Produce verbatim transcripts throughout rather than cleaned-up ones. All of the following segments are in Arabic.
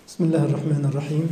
بسم الله الرحمن الرحيم.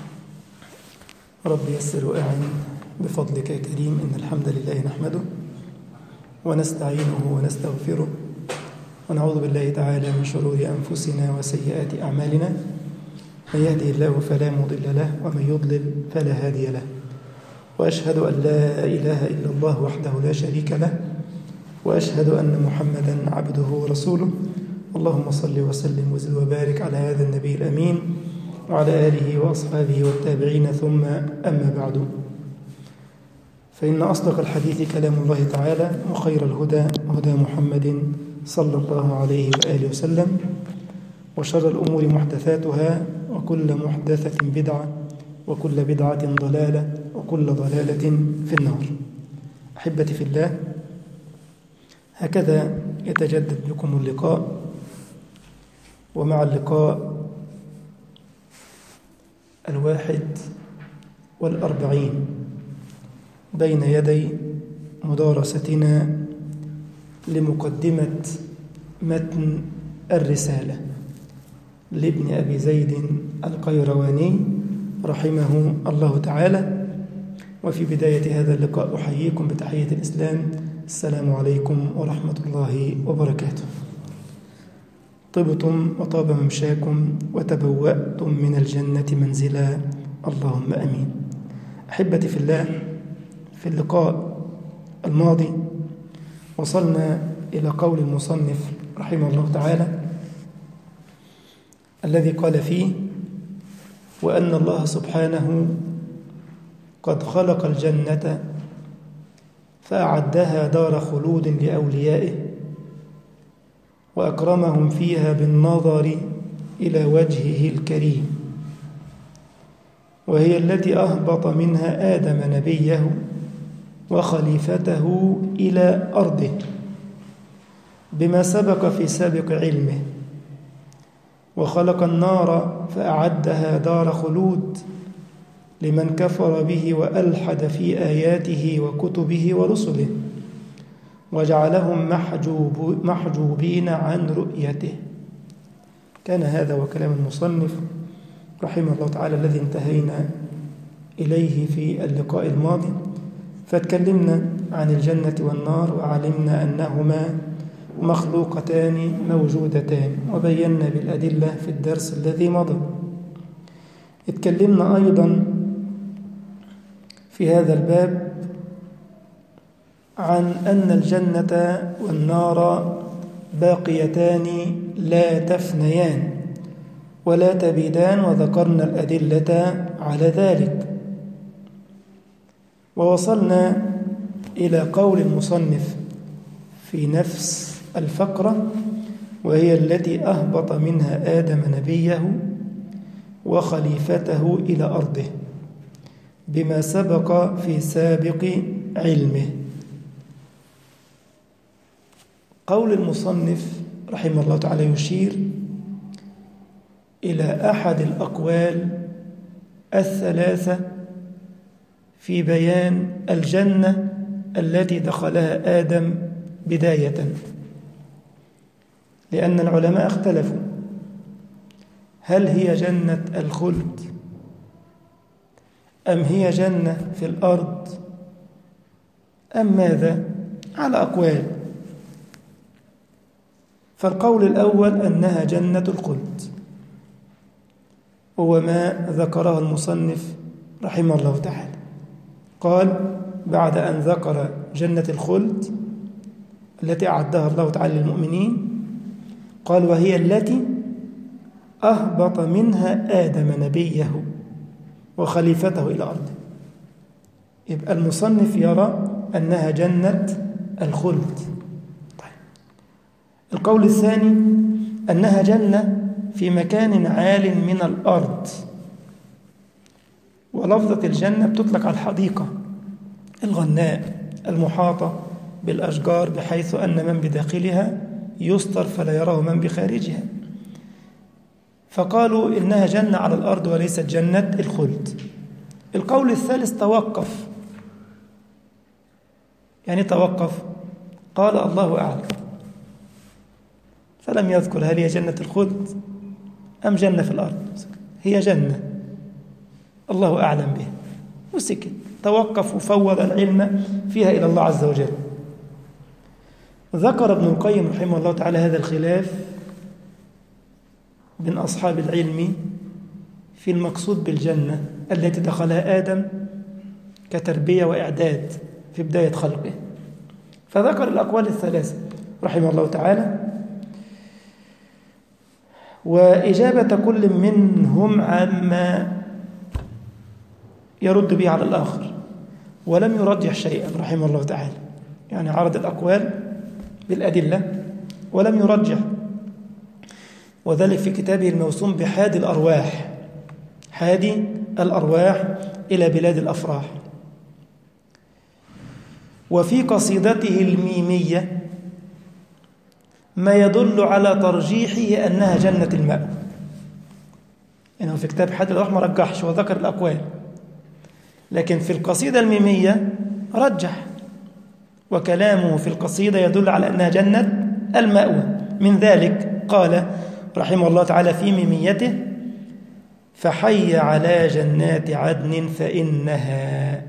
رب يسر وأعن بفضلك يا كريم. إن الحمد لله نحمده ونستعينه ونستغفره ونعوذ بالله تعالى من شرور أنفسنا وسيئات أعمالنا. من يهده الله فلا مضل له ومن يضلل فلا هادي له، وأشهد أن لا إله إلا الله وحده لا شريك له، وأشهد أن محمدا عبده ورسوله. اللهم صل وسلم وزد وبارك على هذا النبي الأمين وعلى آله وأصحابه والتابعين، ثم أما بعد، فإن أصدق الحديث كلام الله تعالى، وخير الهدى هدى محمد صلى الله عليه وآله وسلم، وشر الأمور محدثاتها، وكل محدثة بدعة، وكل بدعة ضلالة، وكل ضلالة في النار. أحبتي في الله، هكذا يتجدد بكم اللقاء، ومع اللقاء الواحد والأربعين بين يدي مدارستنا لمقدمة متن الرسالة لابن أبي زيد القيرواني رحمه الله تعالى. وفي بداية هذا اللقاء أحييكم بتحية الإسلام: السلام عليكم ورحمة الله وبركاته. طبتم وطاب ممشاكم وتبوأتم من الجنة منزلا، اللهم أمين. أحبتي في الله، في اللقاء الماضي وصلنا إلى قول المصنف رحمه الله تعالى الذي قال فيه: وأن الله سبحانه قد خلق الجنة فأعدها دار خلود لأوليائه، وأكرمهم فيها بالنظر إلى وجهه الكريم، وهي التي أهبط منها آدم نبيه وخليفته إلى أرضه بما سبق في سابق علمه، وخلق النار فأعدها دار خلود لمن كفر به وألحد في آياته وكتبه ورسله، وجعلهم محجوب محجوبين عن رؤيته. كان هذا وكلام المصنف رحمه الله تعالى الذي انتهينا إليه في اللقاء الماضي. فتكلمنا عن الجنة والنار، وعلمنا أنهما مخلوقتان موجودتان، وبينا بالأدلة في الدرس الذي مضى. اتكلمنا أيضا في هذا الباب عن أن الجنة والنار باقيتان لا تفنيان ولا تبيدان، وذكرنا الأدلة على ذلك. ووصلنا إلى قول المصنف في نفس الفقرة: وهي التي أهبط منها آدم نبيه وخليفته إلى أرضه بما سبق في سابق علمه. قول المصنف رحمه الله تعالى يشير إلى أحد الأقوال الثلاثة في بيان الجنة التي دخلها آدم بداية، لأن العلماء اختلفوا: هل هي جنة الخلد أم هي جنة في الأرض أم ماذا؟ على أقوال. فالقول الأول أنها جنة الخلد، هو ما ذكره المصنف رحمه الله تعالى. قال بعد أن ذكر جنة الخلد التي أعدها الله تعالى للمؤمنين، قال: وهي التي أهبط منها آدم نبيه وخليفته إلى أرضه. يبقى المصنف يرى أنها جنة الخلد. طيب. القول الثاني أنها جنة في مكان عال من الأرض، ولفظة الجنة بتطلق على الحديقة الغناء المحاطة بالأشجار، بحيث أن من بداخلها يستر فلا يراه من بخارجها. فقالوا إنها جنة على الأرض وليست جنة الخلد. القول الثالث توقف. يعني توقف، قال: الله أعلم. فلم يذكر هل هي جنة الخلد أم جنة في الأرض. هي جنة الله أعلم بها، وسكت، توقف وفوض العلم فيها إلى الله عز وجل. ذكر ابن القيم رحمه الله تعالى هذا الخلاف بين أصحاب العلم في المقصود بالجنة التي دخلها آدم كتربية وإعداد في بداية خلقه، فذكر الأقوال الثلاثة رحمه الله تعالى، وإجابة كل منهم عما يرد به على الآخر، ولم يرجح شيئا رحمه الله تعالى، يعني عرض الأقوال بالأدلة ولم يرجح، وذلك في كتابه الموسوم بحادي الأرواح، حادي الأرواح إلى بلاد الأفراح. وفي قصيدته الميمية ما يدل على ترجيحه أنها جنة المأوى، يعني في كتاب حادي الأرواح ما رجحش وذكر الأقوال، لكن في القصيدة الميمية رجح، وكلامه في القصيدة يدل على أنها جنة المأوى. من ذلك قال رحمه الله تعالى في ميميته: فحي على جنات عدن فإنها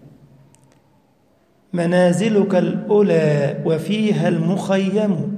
منازلك الأولى وفيها المخيم،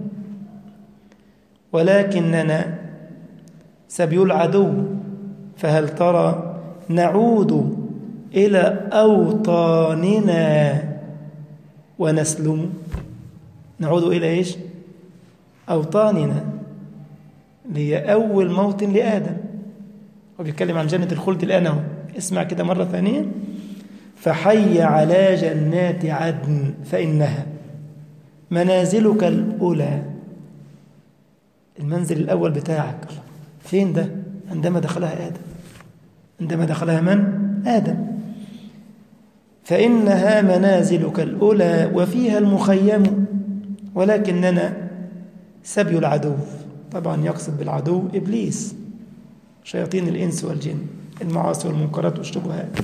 ولكننا سبي العدو فهل ترى نعود إلى أوطاننا ونسلم. نعود إلى إيش؟ أوطاننا، اللي هي أول موطن لآدم، وبيتكلم عن جنة الخلد الآن اهو. اسمع كده مرة ثانية: فحي على جنات عدن فإنها منازلك الأولى، المنزل الأول بتاعك. فين ده؟ عندما دخلها آدم، عندما دخلها من؟ آدم. فإنها منازلك الأولى وفيها المخيم، ولكننا سبي العدو. طبعا يقصد بالعدو إبليس، شياطين الإنس والجن، المعاصي والمنكرات والشبهات.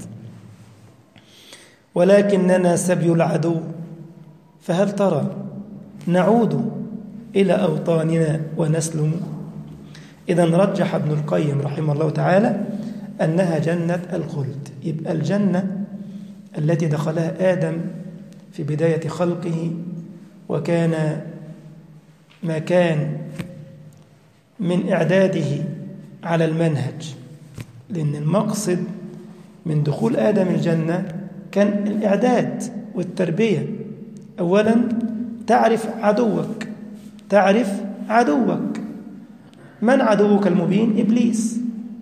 ولكننا سبي العدو فهل ترى نعود إلى أوطاننا ونسلم. إذن رجح ابن القيم رحمه الله تعالى أنها جنة الخلد، يبقى الجنة التي دخلها آدم في بداية خلقه، وكان ما كان من إعداده على المنهج، لأن المقصد من دخول آدم الجنة كان الإعداد والتربية. أولا تعرف عدوك، تعرف عدوك. من عدوك المبين؟ إبليس.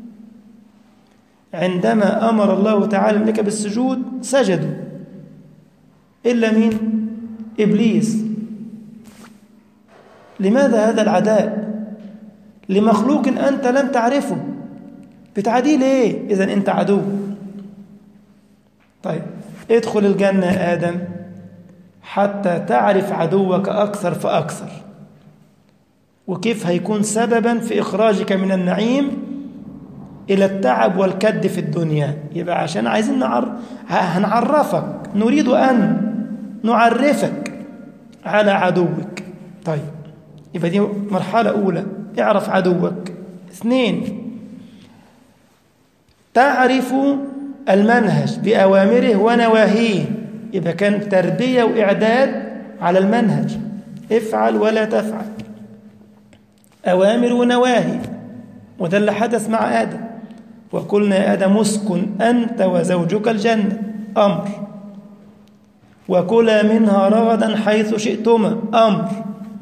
عندما أمر الله تعالى الملائكة بالسجود سجدوا، إلا مين؟ إبليس. لماذا هذا العداء لمخلوق أنت لم تعرفه؟ بتعاديه ليه إذن أنت عدو؟ طيب ادخل الجنة يا آدم حتى تعرف عدوك أكثر فأكثر، وكيف هيكون سببا في إخراجك من النعيم إلى التعب والكد في الدنيا. يبقى عشان عايزين نعر... هنعرفك، نريد أن نعرفك على عدوك. طيب يبقى دي مرحلة أولى، اعرف عدوك. اثنين، تعرف المنهج بأوامره ونواهيه، يبقى كان تربية وإعداد على المنهج، افعل ولا تفعل، أوامر ونواهي. وده اللي حدث مع آدم: وقلنا يا آدم اسكن أنت وزوجك الجنة، أمر، وكلا منها رغدا حيث شئتما، أمر،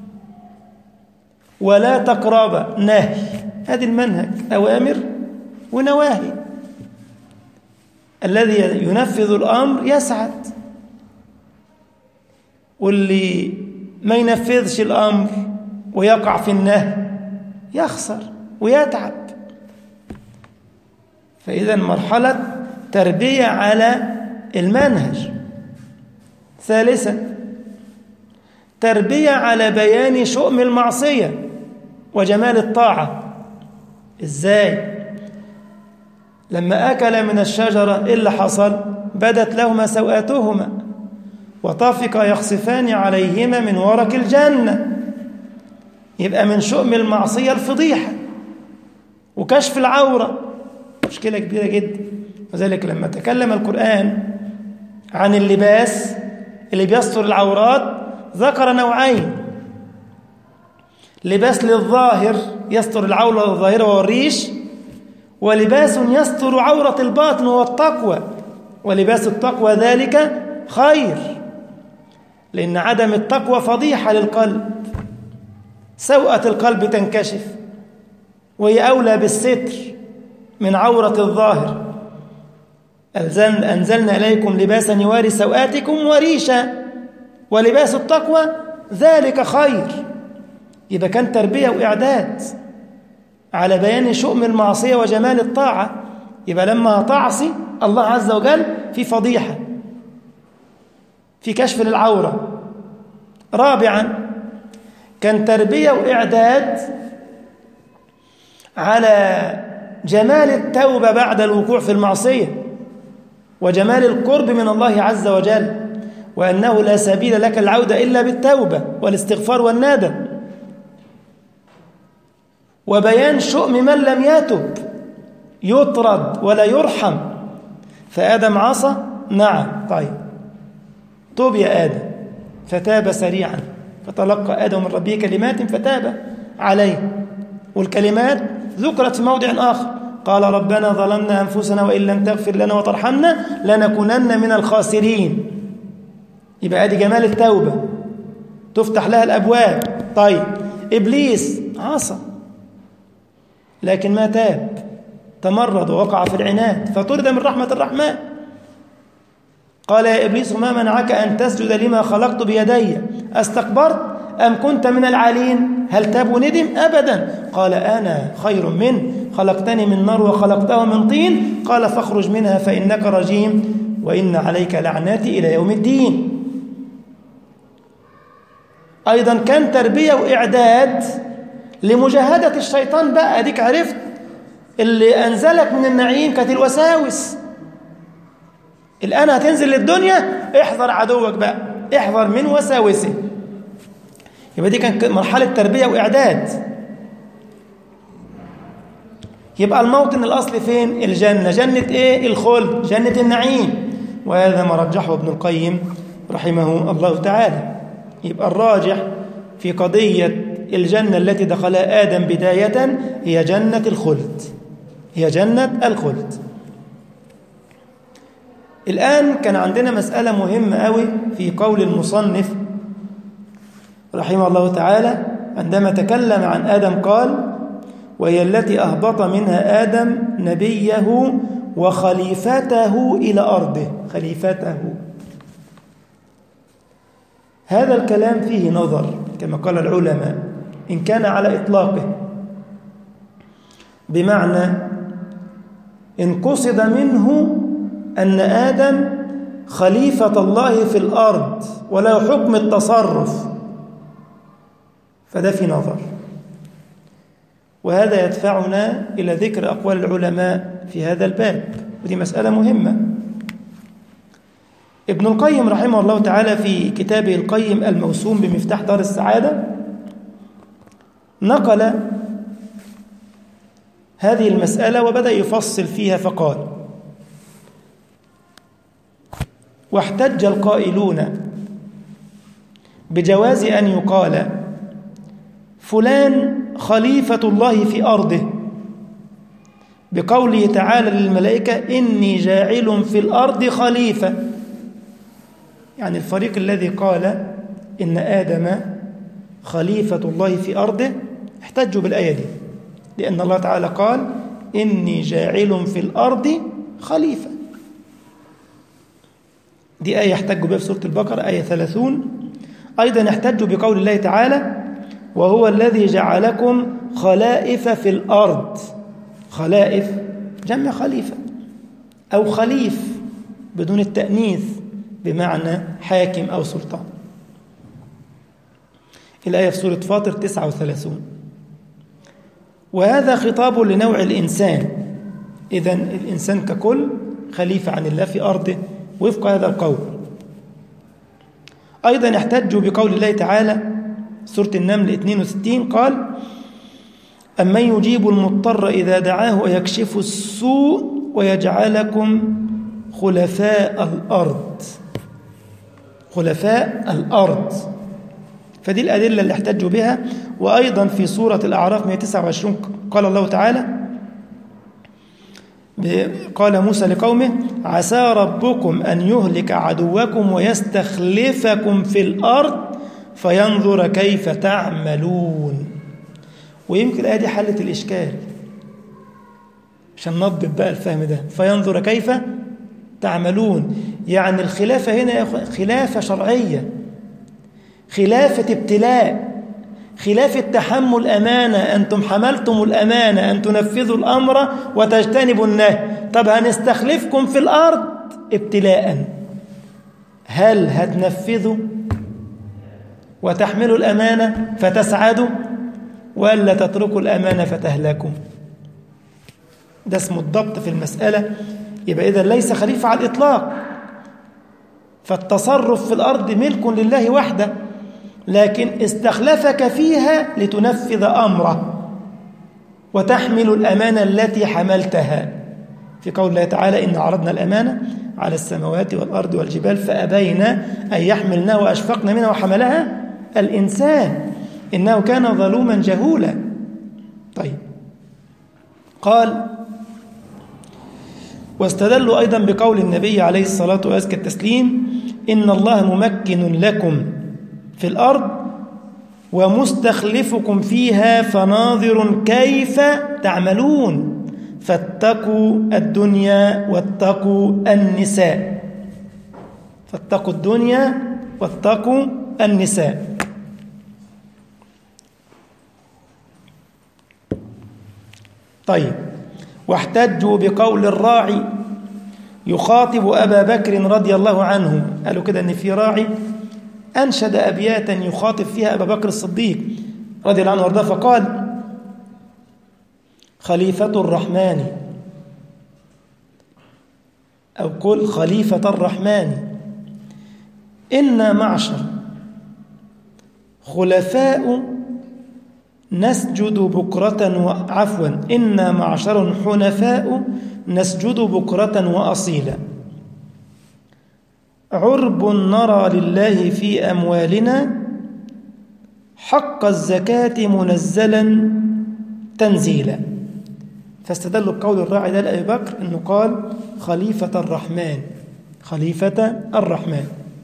ولا تقربا، نهي. هذه المنهج، أوامر ونواهي. الذي ينفذ الأمر يسعد، واللي ما ينفذش الأمر ويقع في النهي يخسر ويتعب. فإذا مرحلة تربية على المنهج. ثالثا، تربية على بيان شؤم المعصية وجمال الطاعة. إزاي؟ لما أكل من الشجرة إيه اللي حصل؟ بدت لهما سوآتهما وطفقا يخصفان عليهما من ورق الجنة. يبقى من شؤم المعصية الفضيحة وكشف العورة مشكلة كبيرة جدا. وذلك لما تكلم القرآن عن اللباس اللي بيستر العورات ذكر نوعين: لباس للظاهر يستر العورة الظاهرة والريش، ولباس يستر عورة الباطن والتقوى، ولباس التقوى ذلك خير، لأن عدم التقوى فضيحة للقلب، سوءة القلب تنكشف، وهي أولى بالستر من عورة الظاهر. أنزلنا إليكم لباسا يواري سوآتكم وريشا، ولباس التقوى ذلك خير. يبقى كان تربية وإعداد على بيان شؤم المعصية وجمال الطاعة. يبقى لما تعصي الله عز وجل في فضيحة، في كشف للعورة. رابعا كان تربية وإعداد على جمال التوبة بعد الوقوع في المعصية، وجمال القرب من الله عز وجل، وأنه لا سبيل لك العودة إلا بالتوبة والاستغفار والندم، وبيان شؤم من لم يتب يطرد ولا يرحم. فآدم عصى، نعم، طيب توب يا آدم، فتاب سريعا، فتلقى آدم من ربه كلمات فتاب عليه. والكلمات ذكرت في موضع آخر: قال ربنا ظلمنا أنفسنا وإن لم تغفر لنا وترحمنا لنكونن من الخاسرين. يبقى ادي جمال التوبة، تفتح لها الأبواب. طيب إبليس عصى لكن ما تاب، تمرد ووقع في العناد فطرد من رحمة الرحمن. قال يا إبليس ما منعك أن تسجد لما خلقت بيدي أستكبرت أم كنت من العالين؟ هل تاب وندم؟ أبدا. قال أنا خير منه، خلقتني من نار وخلقته من طين. قال فاخرج منها فإنك رجيم وإن عليك لعناتي إلى يوم الدين. أيضا كان تربية وإعداد لمجاهدة الشيطان. بقى أديك عرفت اللي أنزلك من النعيم كانت الوساوس، الآن هتنزل للدنيا، احذر عدوك بقى، احذر من وساوسه. يبقى دي كانت مرحلة تربية وإعداد. يبقى الموطن الأصلي فين؟ الجنة. جنة إيه؟ الخلد، جنة النعيم. وهذا ما رجحه ابن القيم رحمه الله تعالى. يبقى الراجح في قضية الجنة التي دخلها آدم بداية هي جنة الخلد، هي جنة الخلد. الآن كان عندنا مسألة مهمة قوي في قول المصنف رحمه الله تعالى عندما تكلم عن آدم، قال وهي التي أهبط منها آدم نبيه وخليفته إلى أرضه. خليفته، هذا الكلام فيه نظر كما قال العلماء، إن كان على إطلاقه بمعنى إن قصد منه أن آدم خليفة الله في الأرض ولا حكم التصرف، فده في نظر. وهذا يدفعنا إلى ذكر أقوال العلماء في هذا الباب، ودي مسألة مهمة. ابن القيم رحمه الله تعالى في كتابه القيم الموسوم بمفتاح دار السعادة نقل هذه المسألة وبدأ يفصل فيها فقال: واحتج القائلون بجواز أن يقال فلان خليفة الله في أرضه بقوله تعالى للملائكة إني جاعل في الأرض خليفة. يعني الفريق الذي قال إن آدم خليفة الله في أرضه احتجوا بالآية دي، لأن الله تعالى قال إني جاعل في الأرض خليفة. دي آية يحتجوا بها في سورة البقرة آية ثلاثون. أيضا يحتجوا بقول الله تعالى وهو الذي جعلكم خلائف في الأرض. خلائف جمع خليفة أو خليف بدون التأنيث بمعنى حاكم أو سلطان. الآية في سورة فاطر تسعة وثلاثون. وهذا خطاب لنوع الإنسان، إذن الإنسان ككل خليفة عن الله في أرضه وفق هذا القول. أيضا يحتج بقول الله تعالى سورة النمل اثنين وستين قال أمن يجيب المضطر إذا دعاه ويكشف السوء ويجعلكم خلفاء الأرض. خلفاء الأرض. فدي الأدلة اللي احتجوا بها. وأيضا في سورة الأعراف مئة وتسعة وعشرين قال الله تعالى، قال موسى لقومه: عسى ربكم أن يهلك عدوكم ويستخلفكم في الأرض فينظر كيف تعملون. ويمكن الآية دي حلت الإشكال عشان نضبط بقى الفهم ده. فينظر كيف تعملون، يعني الخلافة هنا خلافة شرعية، خلافة ابتلاء، خلافة تحمل أمانة. أنتم حملتم الأمانة أن تنفذوا الأمر وتجتنبوا النهي. طب هنستخلفكم في الأرض ابتلاء، هل هتنفذوا وتحملوا الأمانة فتسعدوا، ولا تتركوا الأمانة فتهلكوا؟ ده اسمه الضبط في المسألة. يبقى إذا ليس خليفة على الإطلاق، فالتصرف في الأرض ملك لله وحده، لكن استخلفك فيها لتنفذ أمره وتحمل الأمانة التي حملتها. في قول الله تعالى: إن عرضنا الأمانة على السماوات والأرض والجبال فأبين أن يحملنها وأشفقن منها وحملها الإنسان إنه كان ظلوما جهولا. طيب، قال: واستدلوا أيضا بقول النبي عليه الصلاة وأزكى التسليم: إن الله ممكن لكم في الأرض ومستخلفكم فيها فناظر كيف تعملون فاتقوا الدنيا واتقوا النساء. فاتقوا الدنيا واتقوا النساء. طيب، واحتجوا بقول الراعي يخاطب أبا بكر رضي الله عنه. قالوا كده أن في راعي أنشد أبياتا يخاطب فيها أبا بكر الصديق رضي الله عنه وارضاه، فقال: خليفة الرحمن، أو قل خليفة الرحمن، إنا معشر خلفاء نسجد بكرة وعفوا إنا معشر حنفاء نسجد بكرة وأصيلا، عرب نرى لله في أموالنا حق الزكاة منزلا تنزيلا. فاستدلوا بقول الراعي ده لأبي بكر أنه قال خليفة الرحمن، خليفة الرحمن.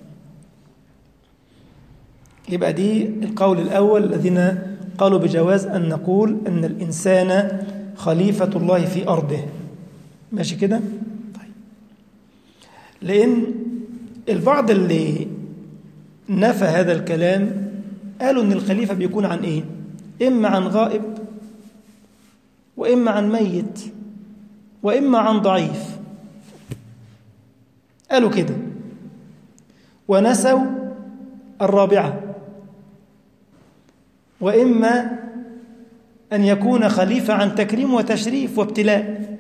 يبقى دي القول الأول الذين قالوا بجواز أن نقول أن الإنسان خليفة الله في أرضه. ماشي كده؟ طيب، لأن البعض اللي نفى هذا الكلام قالوا أن الخليفة بيكون عن إيه؟ إما عن غائب، وإما عن ميت، وإما عن ضعيف. قالوا كده، ونسوا الرابعة، وإما أن يكون خليفة عن تكريم وتشريف وابتلاء.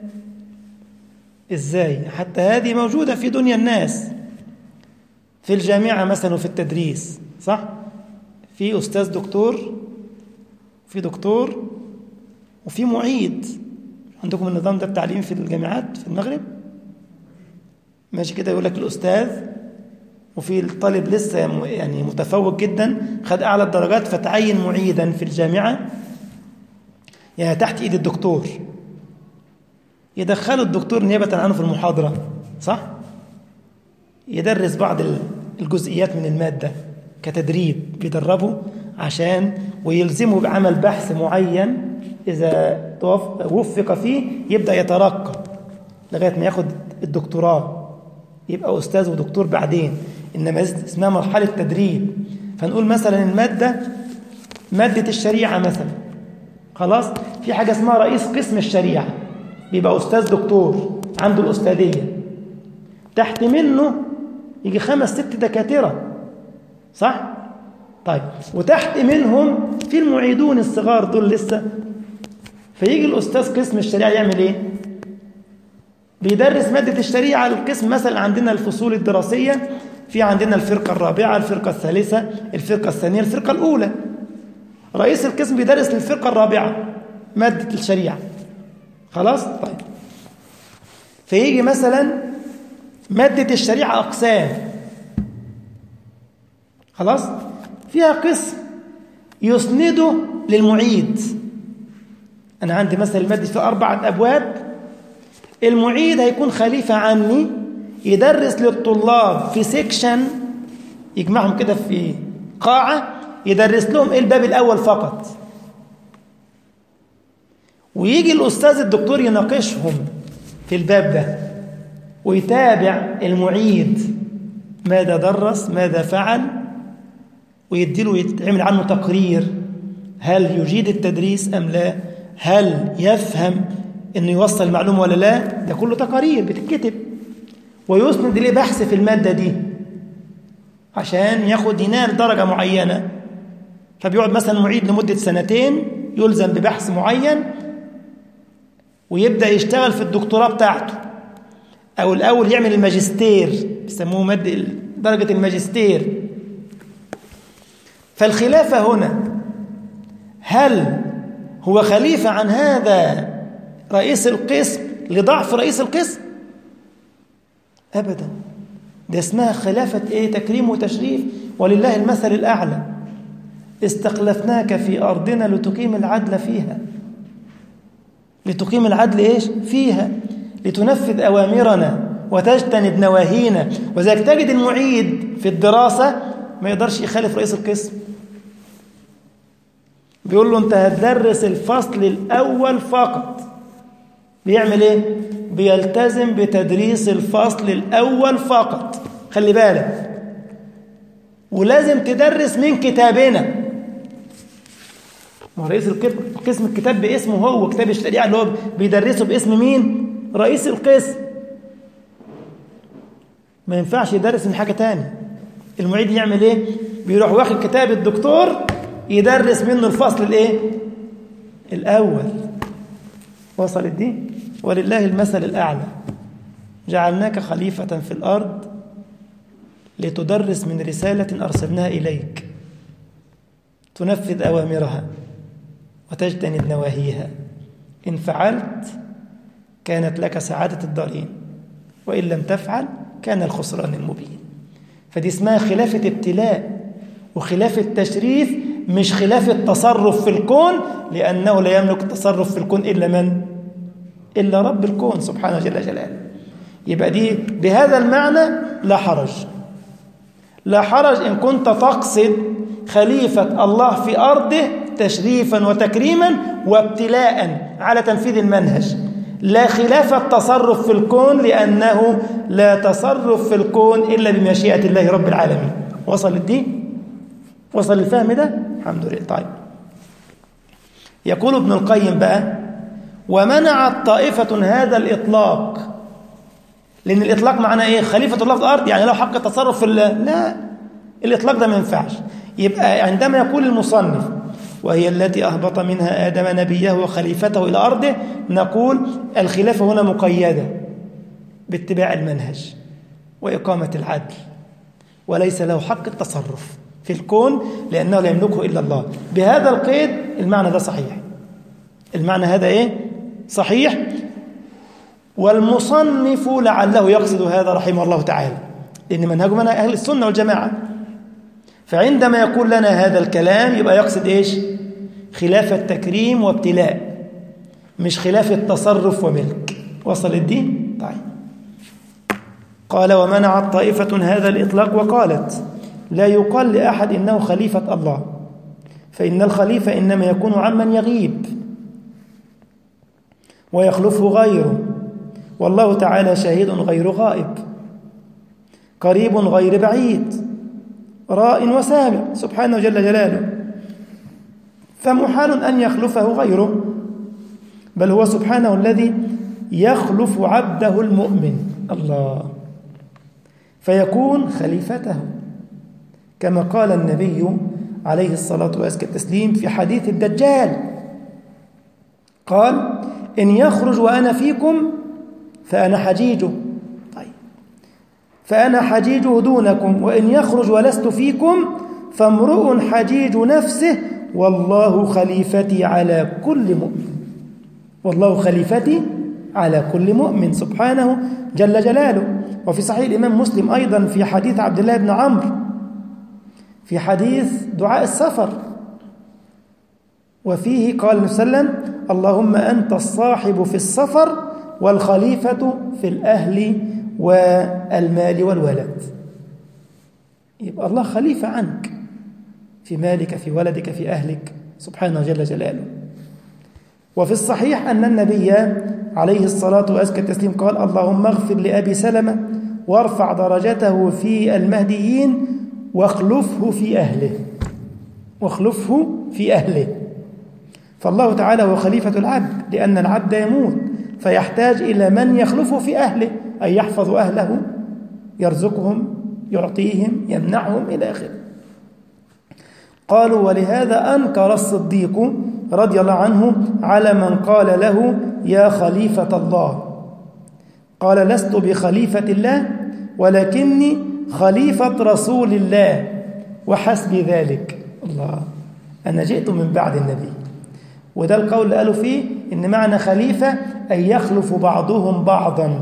إزاي؟ حتى هذه موجودة في دنيا الناس، في الجامعة مثلا وفي التدريس، صح؟ في أستاذ دكتور، في دكتور، وفي معيد. عندكم النظام ده التعليم في الجامعات في المغرب؟ ماشي كده، يقول لك الأستاذ، وفي الطالب لسه يعني متفوق جدا خد أعلى الدرجات فتعين معيدا في الجامعة، يعني تحت إيد الدكتور، يدخلوا الدكتور نيابة عنه في المحاضرة، صح؟ يدرس بعض الجزئيات من المادة كتدريب، بيدربه عشان ويلزمه بعمل بحث معين، إذا وفق فيه يبدأ يترقى لغاية ما ياخد الدكتوراه، يبقى أستاذ ودكتور بعدين. إنما اسمها مرحلة تدريب. فنقول مثلا المادة مادة الشريعة مثلا، خلاص في حاجة اسمها رئيس قسم الشريعة، بيبقى أستاذ دكتور عنده الأستاذية، تحت منه يجي خمس ست دكاترة، صح؟ طيب، وتحت منهم في المعيدون الصغار دول لسه. فيجي الأستاذ قسم الشريعة يعمل إيه؟ بيدرس مادة الشريعة. القسم مثلا عندنا الفصول الدراسية، في عندنا الفرقة الرابعة، الفرقة الثالثة، الفرقة الثانية، الفرقة الأولى. رئيس القسم بيدرس للفرقة الرابعة، مادة الشريعة. خلاص؟ طيب، فيجي مثلا مادة الشريعة أقسام، خلاص؟ فيها قسم يسنده للمعيد. أنا عندي مثلا المادة في أربعة أبواب، المعيد هيكون خليفة عني يدرس للطلاب في سيكشن، يجمعهم كده في قاعة يدرس لهم إيه الباب الأول فقط، ويجي الأستاذ الدكتور يناقشهم في الباب ده ويتابع المعيد ماذا درس ماذا فعل، ويديله يتعمل عنه تقرير، هل يجيد التدريس أم لا، هل يفهم أنه يوصل المعلومة ولا لا. ده كله تقارير بتتكتب، ويسند إليه بحث في المادة دي عشان ياخد ينال درجة معينة. فبيقعد مثلا معيد لمدة سنتين يلزم ببحث معين، ويبدأ يشتغل في الدكتوراه بتاعته، أو الأول يعمل الماجستير، بيسموه مادة درجة الماجستير. فالخلافة هنا، هل هو خليفة عن هذا رئيس القسم لضعف رئيس القسم؟ أبدا، ده اسمها خلافة إيه؟ تكريم وتشريف، ولله المثل الأعلى. استخلفناك في أرضنا لتقيم العدل فيها، لتقيم العدل إيش؟ فيها، لتنفذ أوامرنا وتجتنب نواهينا. وذلك تجد المعيد في الدراسة ما يقدرش يخالف رئيس القسم، بيقول له أنت هتدرس الفصل الأول فقط. بيعمل إيه؟ بيلتزم بتدريس الفصل الأول فقط، خلي بالك، ولازم تدرس من كتابنا. ما رئيس القسم الكتاب باسمه هو، كتاب الشريعة اللي هو بيدرسه باسم مين؟ رئيس القسم. ما ينفعش يدرس من حاجة تانية. المعيد يعمل ايه؟ بيروح واخد كتاب الدكتور يدرس منه الفصل الايه؟ الأول. وصلت دي؟ ولله المثل الأعلى. جعلناك خليفة في الأرض لتدرس من رسالة أرسلناها إليك، تنفذ أوامرها وتجتنب نواهيها. إن فعلت كانت لك سعادة الدارين، وإن لم تفعل كان الخسران المبين. فدي اسمها خلافة ابتلاء وخلافة تشريف، مش خلافة تصرف في الكون، لأنه لا يملك التصرف في الكون إلا من؟ إلا رب الكون سبحانه جل جلاله. يبقى دي بهذا المعنى لا حرج، لا حرج إن كنت تقصد خليفة الله في أرضه تشريفا وتكريما وابتلاء على تنفيذ المنهج، لا خلاف التصرف في الكون، لأنه لا تصرف في الكون إلا بمشيئة الله رب العالمين. وصل الدين؟ وصل الفهم ده؟ الحمد لله. طيب، يقول ابن القيم بقى: ومنعت طائفة هذا الإطلاق. لأن الإطلاق معناه إيه؟ خليفة الله في الأرض يعني له حق التصرف في الله؟ لا، الإطلاق ده ما ينفعش. يبقى عندما يقول المصنف وهي التي أهبط منها آدم نبيه وخليفته إلى أرضه، نقول الخلافة هنا مقيدة باتباع المنهج وإقامة العدل، وليس له حق التصرف في الكون لأنه لا يملكه إلا الله. بهذا القيد المعنى ده صحيح، المعنى هذا إيه؟ صحيح. والمصنف لعله يقصد هذا رحمه الله تعالى، لأن منهجه منهج أهل السنة والجماعة. فعندما يقول لنا هذا الكلام يبقى يقصد إيش؟ خلافة تكريم وابتلاء، مش خلافة تصرف وملك. وصل الدين؟ طيب. قال: ومنعت طائفة هذا الإطلاق وقالت: لا يقال لأحد إنه خليفة الله، فإن الخليفة إنما يكون عمن يغيب ويخلفه غيره، والله تعالى شاهد غير غائب، قريب غير بعيد، راء وسامع سبحانه جل جلاله، فمحال أن يخلفه غيره، بل هو سبحانه الذي يخلف عبده المؤمن الله فيكون خليفته، كما قال النبي عليه الصلاة والتسليم في حديث الدجال، قال: إن يخرج وأنا فيكم فأنا حجيجه، طيب، فأنا حجيجه دونكم، وإن يخرج ولست فيكم فامرؤ حجيج نفسه، والله خليفتي على كل مؤمن. والله خليفتي على كل مؤمن سبحانه جل جلاله. وفي صحيح الإمام مسلم أيضا في حديث عبد الله بن عمرو في حديث دعاء السفر، وفيه قال النبي صلى الله عليه وسلم: اللهم أنت الصاحب في السفر والخليفة في الأهل والمال والولد. يبقى الله خليفة عنك في مالك، في ولدك، في أهلك سبحانه جل جلاله. وفي الصحيح أن النبي عليه الصلاة وأزكى التسليم قال: اللهم اغفر لأبي سلمة وارفع درجته في المهديين واخلفه في أهله واخلفه في أهله. فالله تعالى هو خليفة العبد، لأن العبد يموت فيحتاج إلى من يخلفه في أهله، أي يحفظ أهله، يرزقهم، يعطيهم، يمنعهم إلى آخره. قالوا: ولهذا أنكر الصديق رضي الله عنه على من قال له: يا خليفة الله. قال: لست بخليفة الله ولكني خليفة رسول الله وحسبي ذلك. الله، أنا جئت من بعد النبي. وده القول اللي قالوا فيه إن معنى خليفة أي يخلف بعضهم بعضا،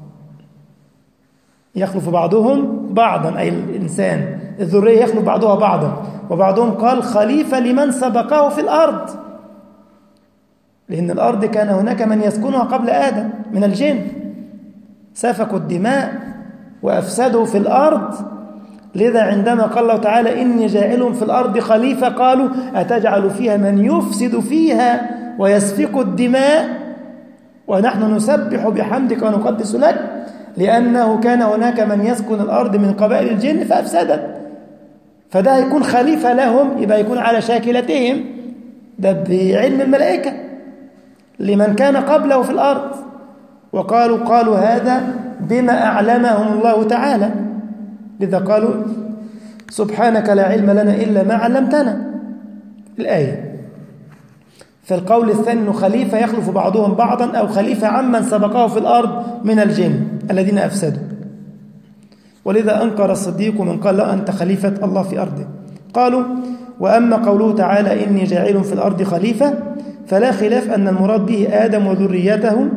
يخلف بعضهم بعضا، أي الإنسان الذرية يخلف بعضها بعضا. وبعضهم قال خليفة لمن سبقه في الأرض، لأن الأرض كان هناك من يسكنها قبل آدم من الجن، سفكوا الدماء وأفسدوا في الأرض. لذا عندما قال الله تعالى: إني جاعل في الأرض خليفة، قالوا: أتجعل فيها من يفسد فيها ويسفك الدماء ونحن نسبح بحمدك ونقدس لك، لأنه كان هناك من يسكن الأرض من قبائل الجن فأفسدت. فده يكون خليفة لهم، يبقى يكون على شاكلتهم، ده بعلم الملائكة لمن كان قبله في الأرض. وقالوا قالوا هذا بما أعلمهم الله تعالى، لذا قالوا: سبحانك لا علم لنا إلا ما علمتنا، الآية. فالقول الثاني أنه خليفة يخلف بعضهم بعضا، أو خليفة عمن سبقه في الأرض من الجن الذين أفسدوا. ولذا أنكر الصديق من قال: لا، أنت خليفة الله في أرضه. قالوا: وأما قوله تعالى: إني جاعل في الأرض خليفة، فلا خلاف أن المراد به آدم وذريته.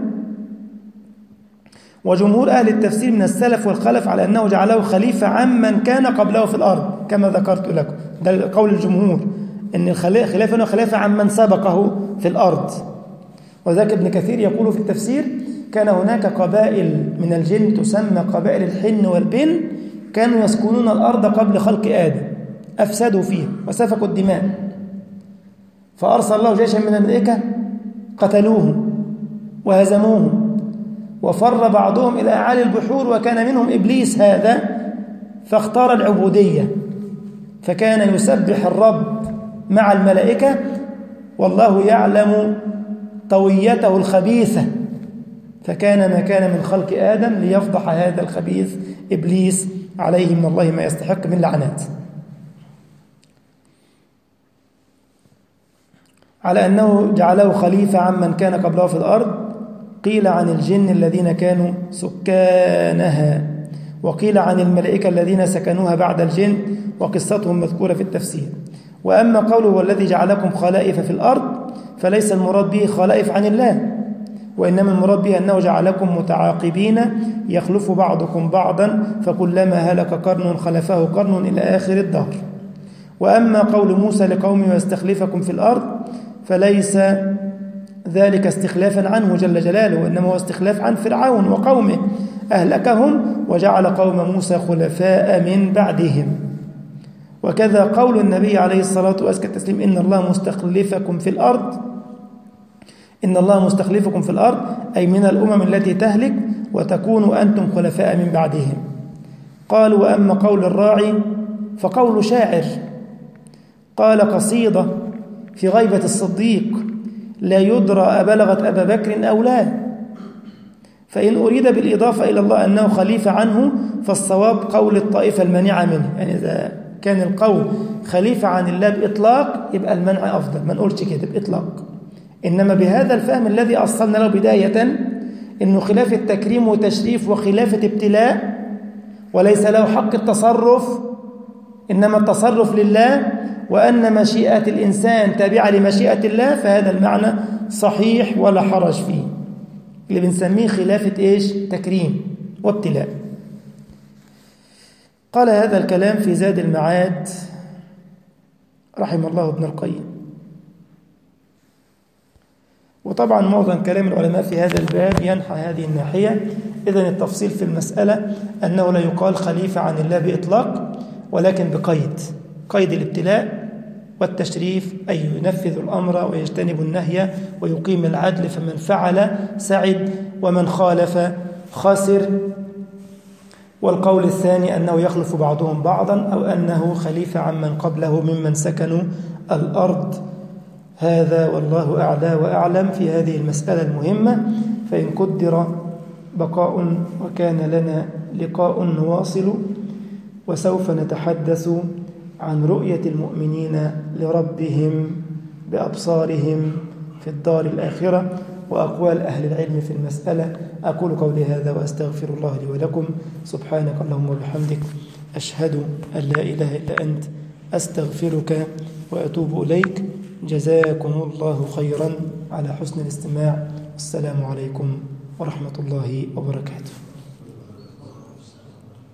وجمهور أهل التفسير من السلف والخلف على أنه جعله خليفة عمن كان قبله في الأرض، كما ذكرت لكم، ده قول الجمهور، أن الخلافة هو خلافة عمن سبقه في الأرض. وذاك ابن كثير يقول في التفسير: كان هناك قبائل من الجن تسمى قبائل الحن والبن، كانوا يسكنون الأرض قبل خلق آدم، أفسدوا فيه وسفكوا الدماء، فأرسل الله جيشا من الملائكة قتلوهم وهزموهم، وفر بعضهم إلى أعالي البحور، وكان منهم إبليس هذا، فاختار العبودية، فكان يسبح الرب مع الملائكة، والله يعلم طويته الخبيثة، فكان ما كان من خلق آدم ليفضح هذا الخبيث إبليس عليه من الله ما يستحق من لعنات. على أنه جعله خليفة عمن كان قبله في الأرض، قيل عن الجن الذين كانوا سكانها، وقيل عن الملائكة الذين سكنوها بعد الجن، وقصتهم مذكورة في التفسير. وأما قوله والذي جعلكم خلائف في الأرض، فليس المراد به خلائف عن الله، وإنما المراد به أنه جعلكم متعاقبين يخلف بعضكم بعضا، فكلما هلك قرن خلفه قرن إلى آخر الدهر. وأما قول موسى لقومه ويستخلفكم في الأرض، فليس ذلك استخلافا عنه جل جلاله، وإنما هو استخلاف عن فرعون وقومه، أهلكهم وجعل قوم موسى خلفاء من بعدهم. وكذا قول النبي عليه الصلاة والسلام: إن الله مستخلفكم في الأرض، إن الله مستخلفكم في الأرض، أي من الأمم التي تهلك، وتكونوا أنتم خلفاء من بعدهم. قالوا: وأما قول الراعي فقول شاعر، قال قصيدة في غيبة الصديق لا يدرى أبلغت أبا بكر أو لا. فإن أريد بالإضافة إلى الله أنه خليفة عنه، فالصواب قول الطائفة المانعة منه، يعني إذا كان القول خليفة عن الله بإطلاق يبقى المنع أفضل، ما نقولش كده بإطلاق. إنما بهذا الفهم الذي أصلنا له بداية، إنه خلاف التكريم وتشريف وخلافة ابتلاء، وليس له حق التصرف، إنما التصرف لله، وأن مشيئة الإنسان تابعة لمشيئة الله، فهذا المعنى صحيح ولا حرج فيه، اللي بنسميه خلافة إيش؟ تكريم وابتلاء. قال هذا الكلام في زاد المعاد رحم الله ابن القيم. وطبعا معظم كلام العلماء في هذا الباب ينحى هذه الناحية. إذن التفصيل في المسألة أنه لا يقال خليفة عن الله بإطلاق، ولكن بقيد، قيد الابتلاء والتشريف، أي ينفذ الأمر ويجتنب النهي ويقيم العدل، فمن فعل سعد ومن خالف خسر. والقول الثاني أنه يخلف بعضهم بعضا، أو أنه خليفة عمن قبله ممن سكنوا الأرض. هذا والله أعلى وأعلم في هذه المسألة المهمة. فإن قدر بقاء وكان لنا لقاء نواصل، وسوف نتحدث عن رؤية المؤمنين لربهم بأبصارهم في الدار الآخرة وأقوال أهل العلم في المسألة. أقول قولي هذا وأستغفر الله لي ولكم. سبحانك اللهم وبحمدك، أشهد أن لا إله إلا أنت، أستغفرك وأتوب إليك. جزاكم الله خيرا على حسن الاستماع. السلام عليكم ورحمة الله وبركاته.